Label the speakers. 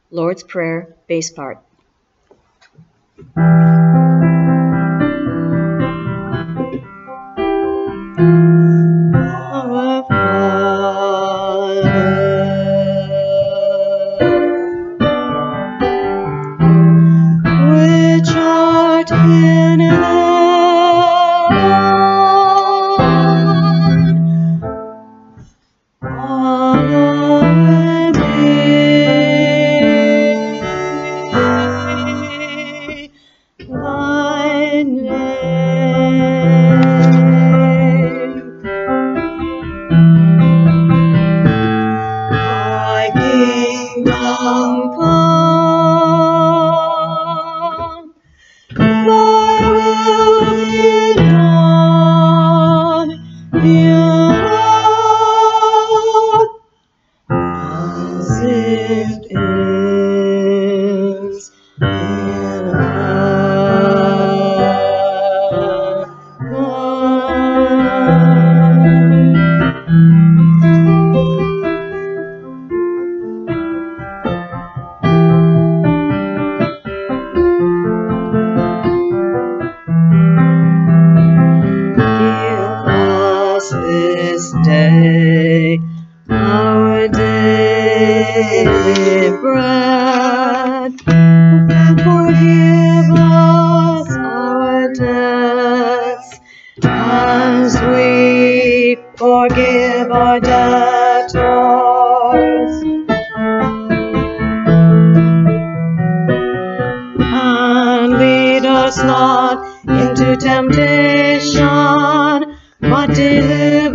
Speaker 1: Lord's Prayer, bass part. Our Father, which art in heaven, hallowed be thy name. Thy kingdom come, thy will be done in earth as it is in Give us this day our daily bread, and forgive us our debts, as we forgive our debtors. And lead us not into temptation, but deliver